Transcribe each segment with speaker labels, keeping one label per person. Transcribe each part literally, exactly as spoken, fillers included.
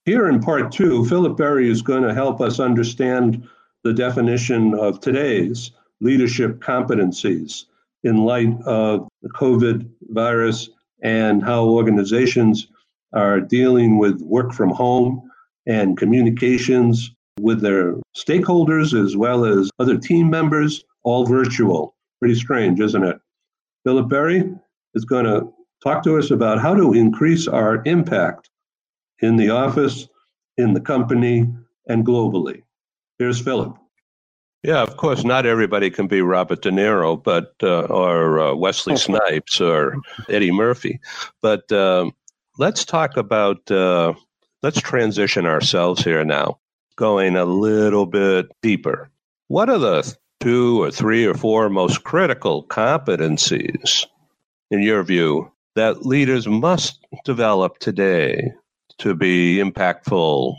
Speaker 1: Here in part two, Philip Berry is going to help us understand the definition of today's leadership competencies in light of the COVID virus and how organizations are dealing with work from home and communications with their stakeholders as well as other team members, all virtual. Pretty strange, isn't it? Philip Berry is going to talk to us about how to increase our impact in the office, in the company, and globally. Here's Philip. Yeah, of course, not everybody can be Robert De Niro, but uh, or uh, Wesley Snipes or Eddie Murphy. But um, let's talk about, uh, let's transition ourselves here now, going a little bit deeper. What are the two or three or four most critical competencies, in your view, that leaders must develop today to be impactful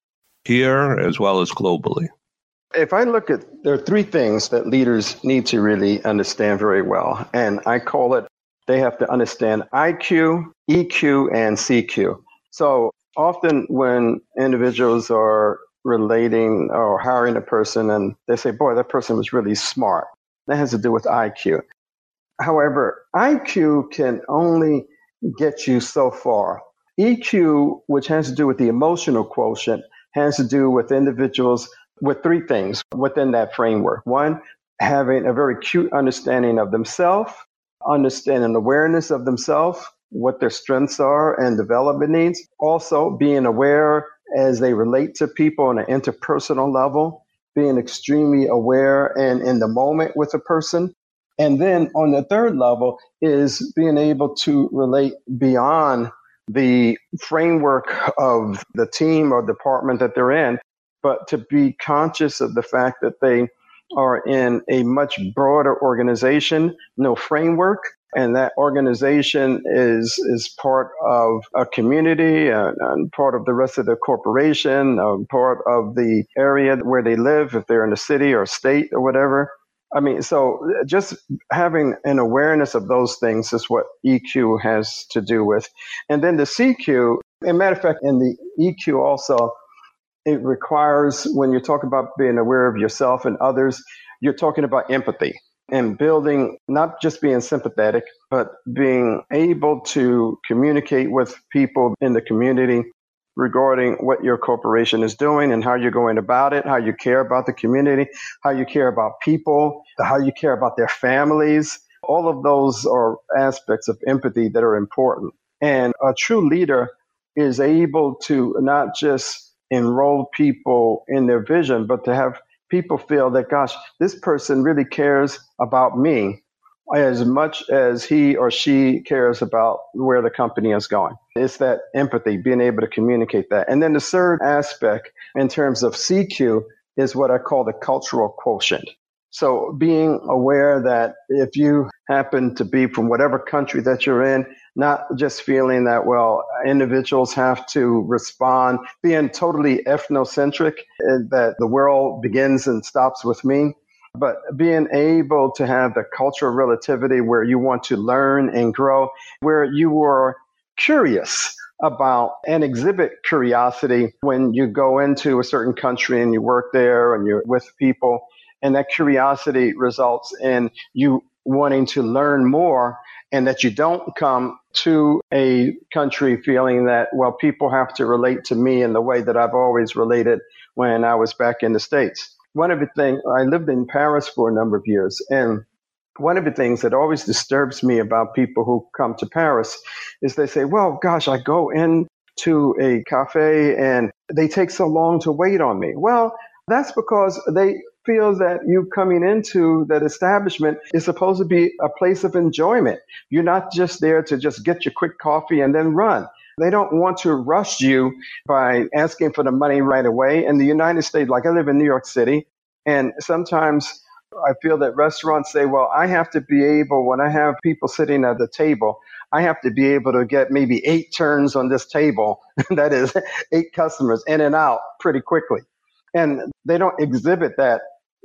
Speaker 1: here as well as globally?
Speaker 2: If I look at, there are three things that leaders need to really understand very well. And I call it, they have to understand I Q, E Q, and C Q. So often when individuals are relating or hiring a person and they say, boy, that person was really smart. That has to do with I Q. However, I Q can only get you so far. E Q, which has to do with the emotional quotient, has to do with individuals with three things within that framework. One, having a very acute understanding of themselves, understanding awareness of themselves, what their strengths are and development needs. Also, being aware as they relate to people on an interpersonal level, being extremely aware and in the moment with a person. And then on the third level is being able to relate beyond the framework of the team or department that they're in, but to be conscious of the fact that they are in a much broader organization, no framework, and that organization is is part of a community and, and part of the rest of the corporation, um, part of the area where they live, if they're in a city or state or whatever. I mean, so just having an awareness of those things is what E Q has to do with. And then the C Q, as a matter of fact, in the E Q also, it requires, when you're talking about being aware of yourself and others, you're talking about empathy and building, not just being sympathetic, but being able to communicate with people in the community regarding what your corporation is doing and how you're going about it, how you care about the community, how you care about people, how you care about their families. All of those are aspects of empathy that are important. And a true leader is able to not just enroll people in their vision, but to have people feel that, gosh, this person really cares about me as much as he or she cares about where the company is going. It's that empathy, being able to communicate that. And then the third aspect in terms of C Q is what I call the cultural quotient. So being aware that if you happen to be from whatever country that you're in, not just feeling that, well, individuals have to respond, being totally ethnocentric, that the world begins and stops with me, but being able to have the cultural relativity where you want to learn and grow, where you are curious about and exhibit curiosity when you go into a certain country and you work there and you're with people. And that curiosity results in you wanting to learn more, and that you don't come to a country feeling that, well, people have to relate to me in the way that I've always related when I was back in the States. One of the things, I lived in Paris for a number of years, and one of the things that always disturbs me about people who come to Paris is they say, well, gosh, I go into a cafe and they take so long to wait on me. Well, that's because they feel that you coming into that establishment is supposed to be a place of enjoyment. You're not just there to just get your quick coffee and then run. They don't want to rush you by asking for the money right away. In the United States, like I live in New York City, and sometimes I feel that restaurants say, well, I have to be able, when I have people sitting at the table, I have to be able to get maybe eight turns on this table, that is eight customers in and out pretty quickly. And they don't exhibit that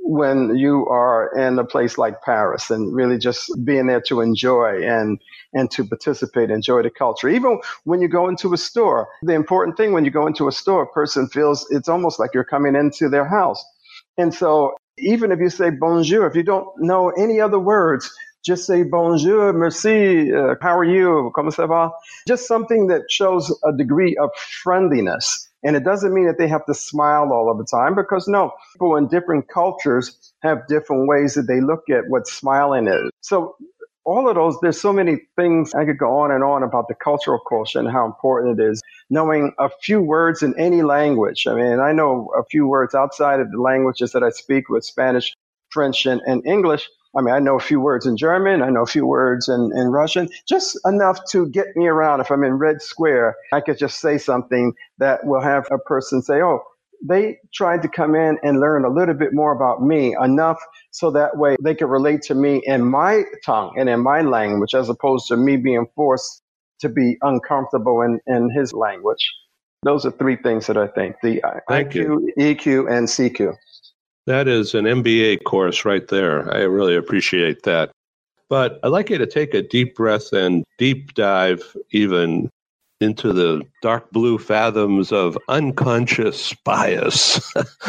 Speaker 2: when you are in a place like Paris and really just being there to enjoy and and to participate, enjoy the culture. Even when you go into a store, the important thing when you go into a store, a person feels it's almost like you're coming into their house. And so even if you say bonjour, if you don't know any other words, just say bonjour, merci, uh, how are you, comment ça va? Just something that shows a degree of friendliness. And it doesn't mean that they have to smile all of the time, because no, people in different cultures have different ways that they look at what smiling is. So all of those, there's so many things. I could go on and on about the cultural quotient, how important it is. Knowing a few words in any language. I mean, I know a few words outside of the languages that I speak with, Spanish, French, and, and English. I mean, I know a few words in German. I know a few words in, in Russian, just enough to get me around. If I'm in Red Square, I could just say something that will have a person say, oh, they tried to come in and learn a little bit more about me, enough so that way they could relate to me in my tongue and in my language, as opposed to me being forced to be uncomfortable in, in his language. Those are three things that I think, the
Speaker 1: Thank
Speaker 2: I Q, you. E Q, and C Q.
Speaker 1: That is an M B A course right there. I really appreciate that. But I'd like you to take a deep breath and deep dive even into the dark blue fathoms of unconscious bias,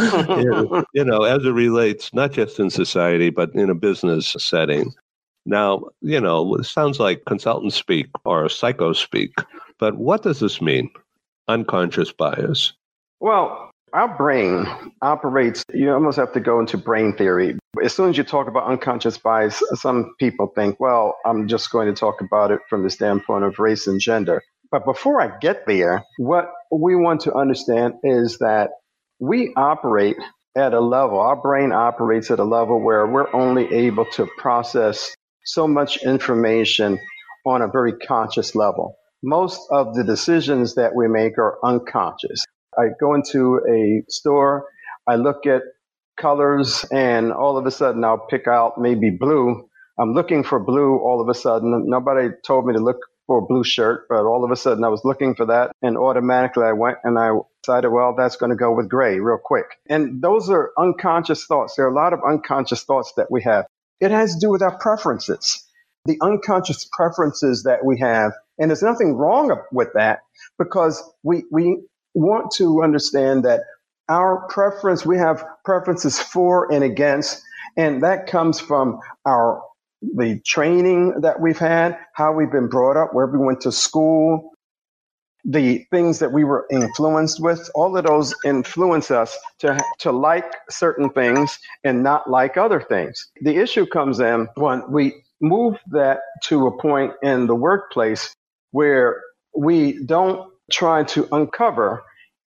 Speaker 1: you know, as it relates not just in society, but in a business setting. Now, you know, it sounds like consultant speak or psycho speak, but what does this mean, unconscious bias?
Speaker 2: Well, our brain operates, you almost have to go into brain theory. As soon as you talk about unconscious bias, some people think, well, I'm just going to talk about it from the standpoint of race and gender. But before I get there, what we want to understand is that we operate at a level, our brain operates at a level where we're only able to process so much information on a very conscious level. Most of the decisions that we make are unconscious. I go into a store, I look at colors, and all of a sudden I'll pick out maybe blue. I'm looking for blue all of a sudden. Nobody told me to look for a blue shirt, but all of a sudden I was looking for that, and automatically I went and I decided, well, that's going to go with gray real quick. And those are unconscious thoughts. There are a lot of unconscious thoughts that we have. It has to do with our preferences, the unconscious preferences that we have. And there's nothing wrong with that, because we, we want to understand that our preference, we have preferences for and against, and that comes from our the training that we've had, how we've been brought up, where we went to school, the things that we were influenced with. All of those influence us to to like certain things and not like other things. The issue comes in when we move that to a point in the workplace where we don't try to uncover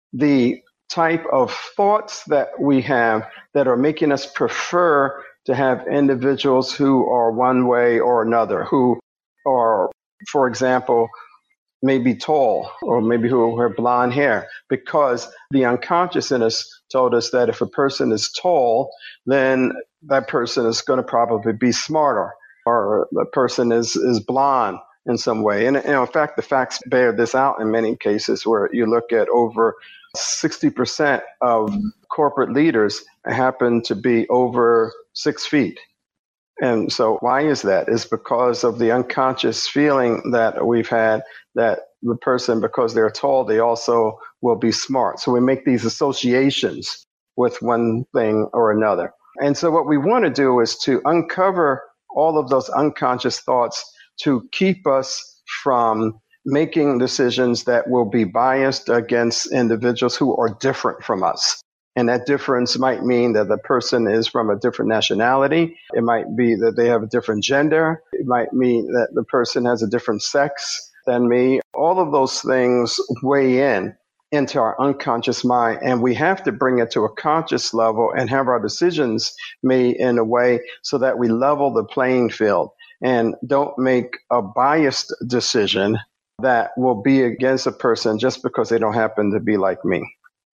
Speaker 2: the type of thoughts that we have that are making us prefer to have individuals who are one way or another, who are, for example, maybe tall, or maybe who have blonde hair, because the unconscious in us told us that if a person is tall, then that person is going to probably be smarter, or the person is, is blonde in some way. And, and in fact, the facts bear this out in many cases, where you look at over sixty percent of corporate leaders happen to be over six feet. And so why is that? It's because of the unconscious feeling that we've had that the person, because they're tall, they also will be smart. So we make these associations with one thing or another. And so what we want to do is to uncover all of those unconscious thoughts to keep us from making decisions that will be biased against individuals who are different from us. And that difference might mean that the person is from a different nationality. It might be that they have a different gender. It might mean that the person has a different sex than me. All of those things weigh in into our unconscious mind, and we have to bring it to a conscious level and have our decisions made in a way so that we level the playing field and don't make a biased decision that will be against a person just because they don't happen to be like me.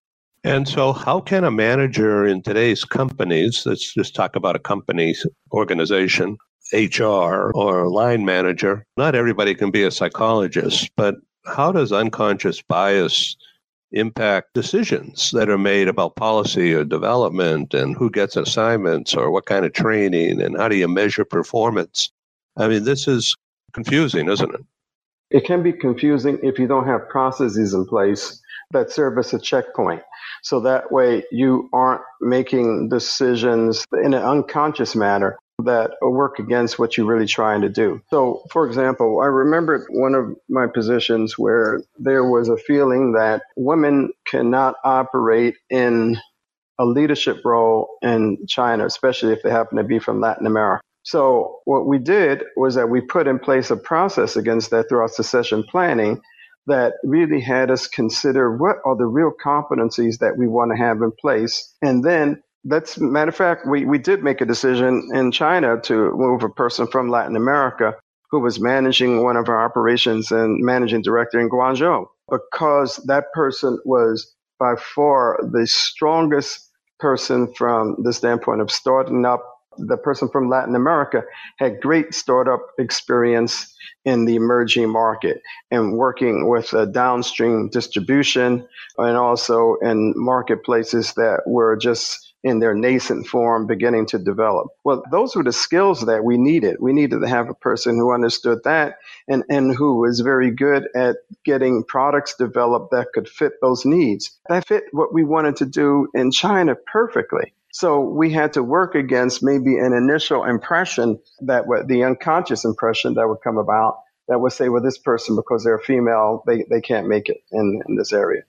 Speaker 1: And so how can a manager in today's companies, let's just talk about a company organization, H R or line manager, not everybody can be a psychologist, but how does unconscious bias impact decisions that are made about policy or development and who gets assignments or what kind of training and how do you measure performance. I mean, this is confusing, isn't it?
Speaker 2: It can be confusing if you don't have processes in place that serve as a checkpoint. So that way you aren't making decisions in an unconscious manner that work against what you're really trying to do. So, for example, I remember one of my positions where there was a feeling that women cannot operate in a leadership role in China, especially if they happen to be from Latin America. So what we did was that we put in place a process against that through our succession planning that really had us consider what are the real competencies that we want to have in place. And then, that's matter of fact, we, we did make a decision in China to move a person from Latin America who was managing one of our operations and managing director in Guangzhou, because that person was by far the strongest person from the standpoint of starting up. The person from Latin America had great startup experience in the emerging market and working with a downstream distribution and also in marketplaces that were just in their nascent form beginning to develop. Well, those were the skills that we needed. We needed to have a person who understood that and, and who was very good at getting products developed that could fit those needs. That fit what we wanted to do in China perfectly. So we had to work against maybe an initial impression that would, the unconscious impression that would come about that would say, well, this person, because they're female, they, they can't make it in, in this area.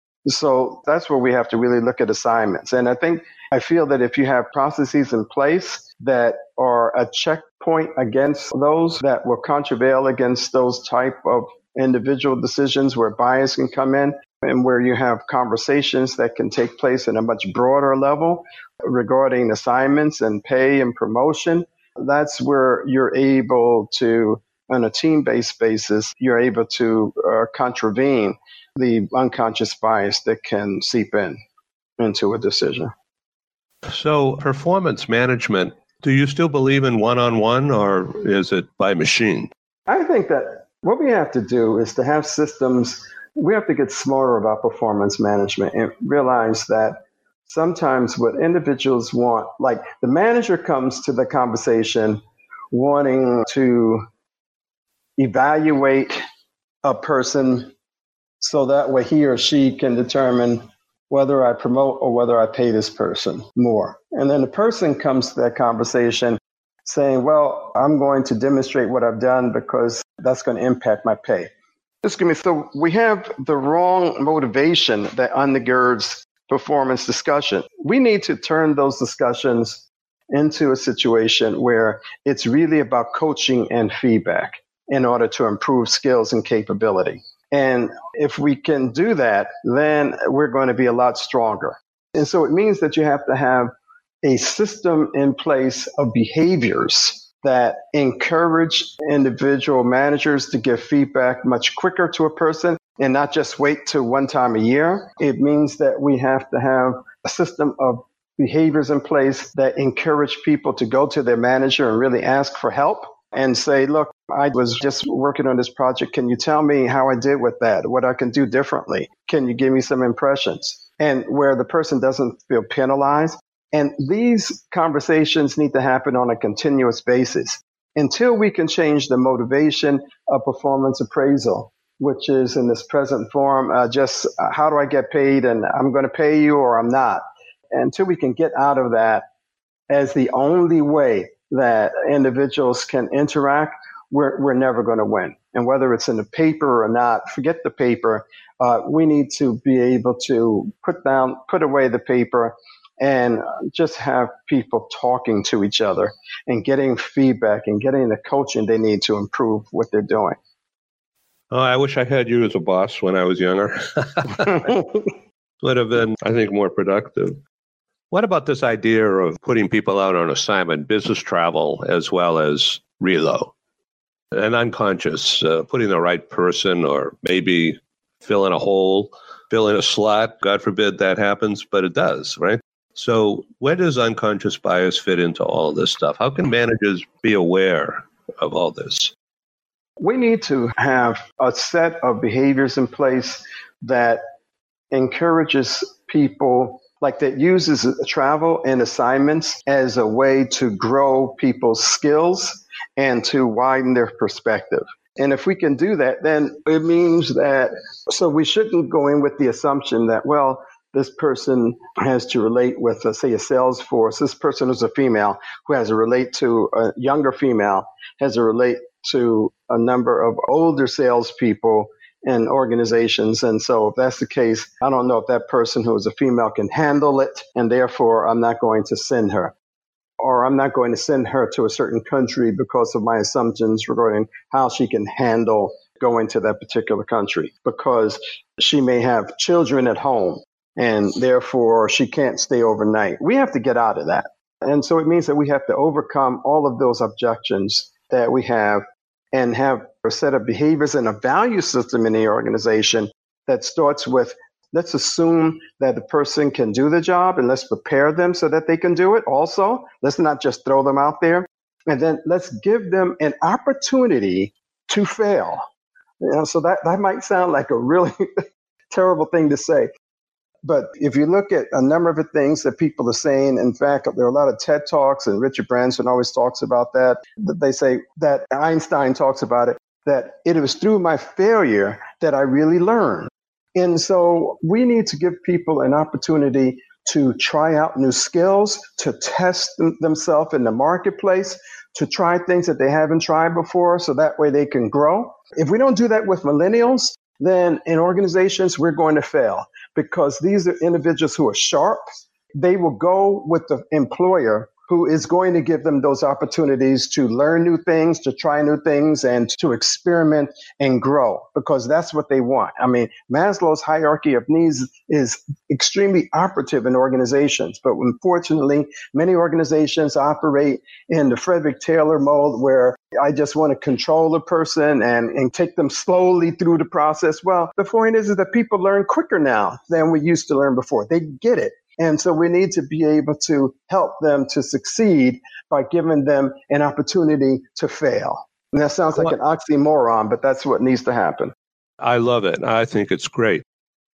Speaker 2: So that's where we have to really look at assignments. And I think, I feel that if you have processes in place that are a checkpoint against those that will contravail against those type of individual decisions where bias can come in, and where you have conversations that can take place in a much broader level regarding assignments and pay and promotion, that's where you're able to, on a team-based basis, you're able to uh, contravene the unconscious bias that can seep in into a decision.
Speaker 1: So performance management, do you still believe in one-on-one or is it by machine?
Speaker 2: I think that what we have to do is to have systems. We have to get smarter about performance management and realize that sometimes what individuals want, like the manager comes to the conversation wanting to evaluate a person so that way he or she can determine whether I promote or whether I pay this person more. And then the person comes to that conversation saying, well, I'm going to demonstrate what I've done because that's going to impact my pay. Excuse me. So we have the wrong motivation that undergirds performance discussion. We need to turn those discussions into a situation where it's really about coaching and feedback in order to improve skills and capability. And if we can do that, then we're going to be a lot stronger. And so it means that you have to have a system in place of behaviors that encourage individual managers to give feedback much quicker to a person and not just wait till one time a year. It means that we have to have a system of behaviors in place that encourage people to go to their manager and really ask for help and say, look, I was just working on this project. Can you tell me how I did with that? What I can do differently? Can you give me some impressions? And where the person doesn't feel penalized. And these conversations need to happen on a continuous basis until we can change the motivation of performance appraisal, which is in this present form, uh, just uh, how do I get paid and I'm going to pay you or I'm not. Until we can get out of that as the only way that individuals can interact, we're, we're never going to win. And whether it's in the paper or not, forget the paper. Uh, we need to be able to put down, put away the paper and just have people talking to each other and getting feedback and getting the coaching they need to improve what they're doing.
Speaker 1: Oh, I wish I had you as a boss when I was younger. Would have been, I think, more productive. What about this idea of putting people out on assignment, business travel, as well as relo? And unconscious, uh, putting the right person or maybe fill in a hole, fill in a slot. God forbid that happens, but it does, right? So where does unconscious bias fit into all of this stuff? How can managers be aware of all this?
Speaker 2: We need to have a set of behaviors in place that encourages people, like that uses travel and assignments as a way to grow people's skills and to widen their perspective. And if we can do that, then it means that, so we shouldn't go in with the assumption that, well, this person has to relate with, uh, say, a sales force. This person is a female who has to relate to a younger female, has to relate to a number of older salespeople and organizations. And so if that's the case, I don't know if that person who is a female can handle it, and therefore I'm not going to send her. Or I'm not going to send her to a certain country because of my assumptions regarding how she can handle going to that particular country, because she may have children at home and therefore she can't stay overnight. We have to get out of that. And so it means that we have to overcome all of those objections that we have and have a set of behaviors and a value system in the organization that starts with, let's assume that the person can do the job and let's prepare them so that they can do it also. Let's not just throw them out there. And then let's give them an opportunity to fail. You know, so that, that might sound like a really terrible thing to say. But if you look at a number of the things that people are saying, in fact, there are a lot of TED Talks, and Richard Branson always talks about that. That they say that Einstein talks about it, that it was through my failure that I really learned. And so we need to give people an opportunity to try out new skills, to test them, themselves in the marketplace, to try things that they haven't tried before, so that way they can grow. If we don't do that with millennials, then in organizations, we're going to fail, because these are individuals who are sharp. They will go with the employer who is going to give them those opportunities to learn new things, to try new things, and to experiment and grow, because that's what they want. I mean, Maslow's hierarchy of needs is extremely operative in organizations, but unfortunately, many organizations operate in the Frederick Taylor mode where I just want to control a person and, and take them slowly through the process. Well, the point is, is that people learn quicker now than we used to learn before. They get it. And so we need to be able to help them to succeed by giving them an opportunity to fail. And that sounds like an oxymoron, but that's what needs to happen.
Speaker 1: I love it. I think it's great.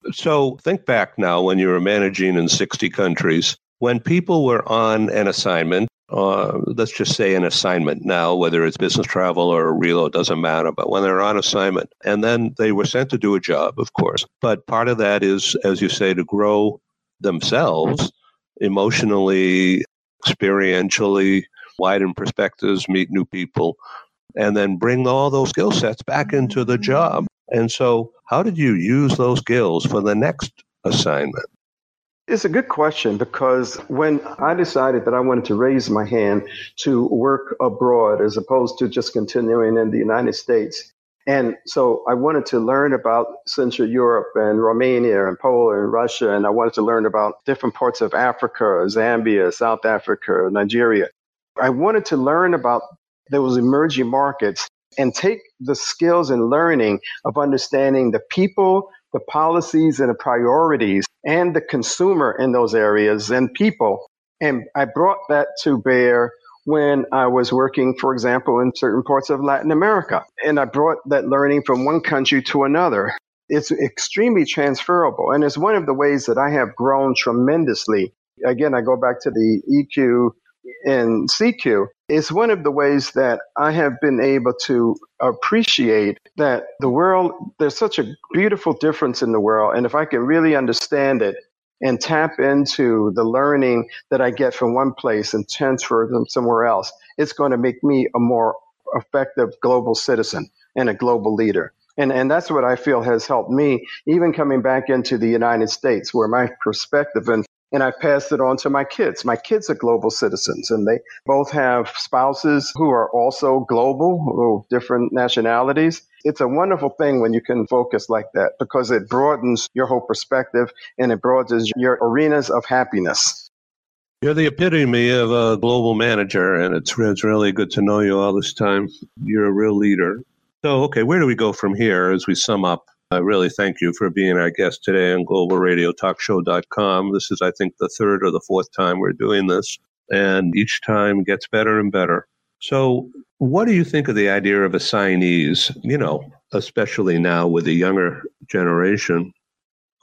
Speaker 1: So think back now when you were managing in sixty countries, when people were on an assignment, uh, let's just say an assignment now, whether it's business travel or a reload, doesn't matter, but when they're on assignment, and then they were sent to do a job, of course. But part of that is, as you say, to grow themselves emotionally, experientially, widen perspectives, meet new people, and then bring all those skill sets back into the job. And so how did you use those skills for the next assignment?
Speaker 2: It's a good question, because when I decided that I wanted to raise my hand to work abroad as opposed to just continuing in the United States, and so I wanted to learn about Central Europe and Romania and Poland and Russia, and I wanted to learn about different parts of Africa, Zambia, South Africa, Nigeria. I wanted to learn about those emerging markets and take the skills and learning of understanding the people, the policies and the priorities, and the consumer in those areas and people. And I brought that to bear when I was working, for example, in certain parts of Latin America. And I brought that learning from one country to another. It's extremely transferable. And it's one of the ways that I have grown tremendously. Again, I go back to the E Q and C Q. It's one of the ways that I have been able to appreciate that the world, there's such a beautiful difference in the world. And if I can really understand it and tap into the learning that I get from one place and transfer them somewhere else, it's going to make me a more effective global citizen and a global leader. And and that's what I feel has helped me, even coming back into the United States, where my perspective, and, and I passed it on to my kids. My kids are global citizens, and they both have spouses who are also global, different nationalities. It's a wonderful thing when you can focus like that, because it broadens your whole perspective and it broadens your arenas of happiness.
Speaker 1: You're the epitome of a global manager, and it's, it's really good to know you all this time. You're a real leader. So, okay, where do we go from here as we sum up? I really thank you for being our guest today on global radio talk show dot com. This is, I think, the third or the fourth time we're doing this, and each time gets better and better. So what do you think of the idea of assignees, you know, especially now with the younger generation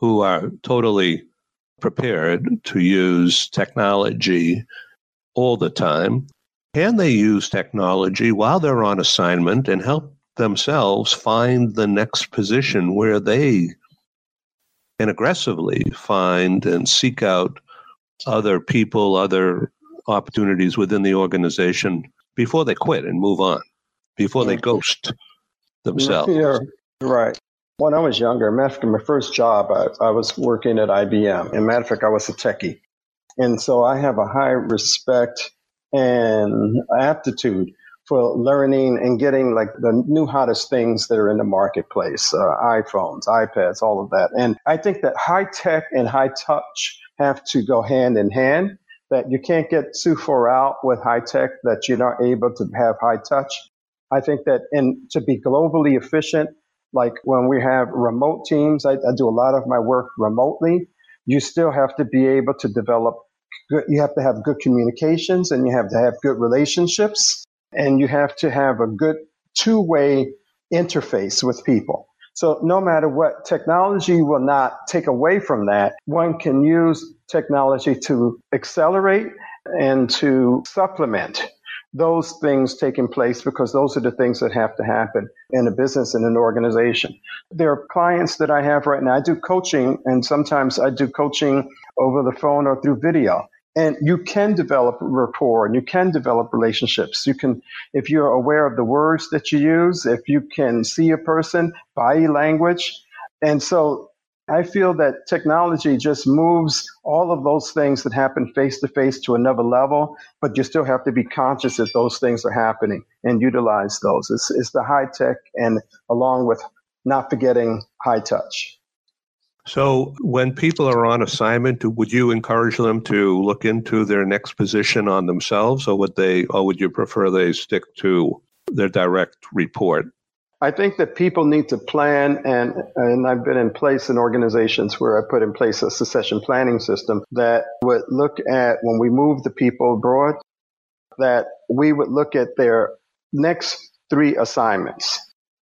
Speaker 1: who are totally prepared to use technology all the time. Can they use technology while they're on assignment and help themselves find the next position where they can aggressively find and seek out other people, other opportunities within the organization before they quit and move on, before they ghost themselves?
Speaker 2: Yeah, right. When I was younger, matter of fact, my first job, I, I was working at I B M. And matter of fact, I was a techie. And so I have a high respect and aptitude for learning and getting like the new hottest things that are in the marketplace, uh, iPhones, iPads, all of that. And I think that high tech and high touch have to go hand in hand, that you can't get too far out with high tech, that you're not able to have high touch. I think that in to be globally efficient, like when we have remote teams, I, I do a lot of my work remotely. You still have to be able to develop good, you have to have good communications, and you have to have good relationships, and you have to have a good two-way interface with people. So no matter what, technology will not take away from that. One can use technology to accelerate and to supplement those things taking place, because those are the things that have to happen in a business and an organization. There are clients that I have right now. I do coaching, and sometimes I do coaching over the phone or through video. And you can develop rapport and you can develop relationships. You can, if you're aware of the words that you use, if you can see a person, body language. And so I feel that technology just moves all of those things that happen face to face to another level, but you still have to be conscious that those things are happening and utilize those. It's, it's the high tech, and along with not forgetting high touch.
Speaker 1: So when people are on assignment, would you encourage them to look into their next position on themselves, or would they, or would you prefer they stick to their direct report?
Speaker 2: I think that people need to plan, and, and I've been in place in organizations where I put in place a succession planning system that would look at, when we move the people abroad, that we would look at their next three assignments.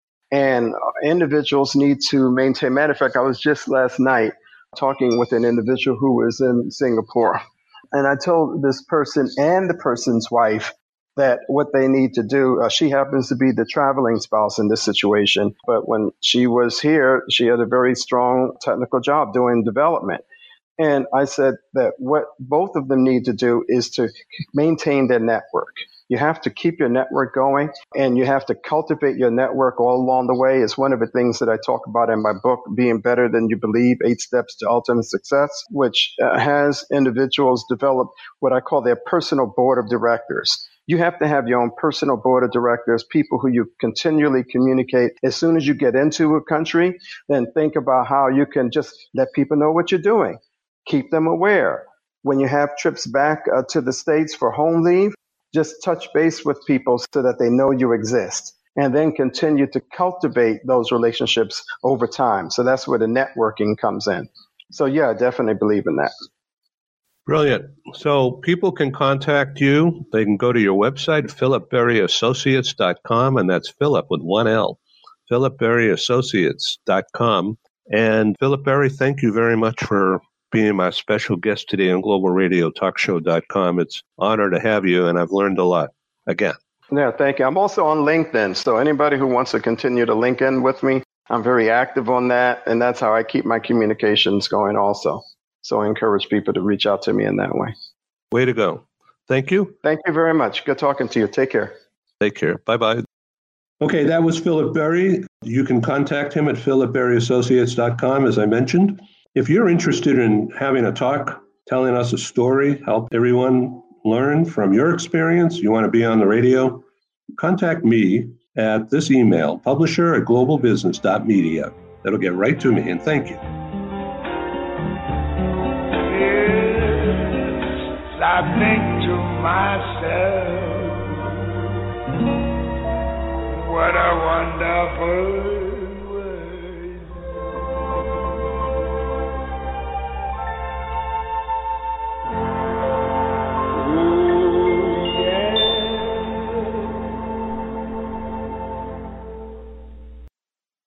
Speaker 2: And individuals need to maintain. Matter of fact, I was just last night talking with an individual who was in Singapore. And I told this person and the person's wife that what they need to do, uh, she happens to be the traveling spouse in this situation. But when she was here, she had a very strong technical job doing development. And I said that what both of them need to do is to maintain their network. You have to keep your network going, and you have to cultivate your network all along the way. It's one of the things that I talk about in my book, Being Better Than You Believe, Eight Steps to Ultimate Success, which uh, has individuals develop what I call their personal board of directors. You have to have your own personal board of directors, people who you continually communicate. As soon as you get into a country, then think about how you can just let people know what you're doing. Keep them aware. When you have trips back uh, to the States for home leave, just touch base with people so that they know you exist, and then continue to cultivate those relationships over time. So that's where the networking comes in. So yeah, I definitely believe in that.
Speaker 1: Brilliant. So people can contact you. They can go to your website, philip berry associates dot com, and that's Philip with one L, philip berry associates dot com. And Philip Berry, thank you very much for being my special guest today on global radio talk show dot com. It's an honor to have you, and I've learned a lot again.
Speaker 2: Yeah, thank you. I'm also on LinkedIn, so anybody who wants to continue to link in with me, I'm very active on that, and that's how I keep my communications going also. So I encourage people to reach out to me in that way.
Speaker 1: Way to go. Thank you.
Speaker 2: Thank you very much. Good talking to you. Take care.
Speaker 1: Take care. Bye-bye. Okay, that was Philip Berry. You can contact him at philip berry associates dot com, as I mentioned. If you're interested in having a talk, telling us a story, help everyone learn from your experience, you want to be on the radio, contact me at this email, publisher at global business dot media. That'll get right to me, and thank you.
Speaker 3: Yes, I think to myself, what a wonderful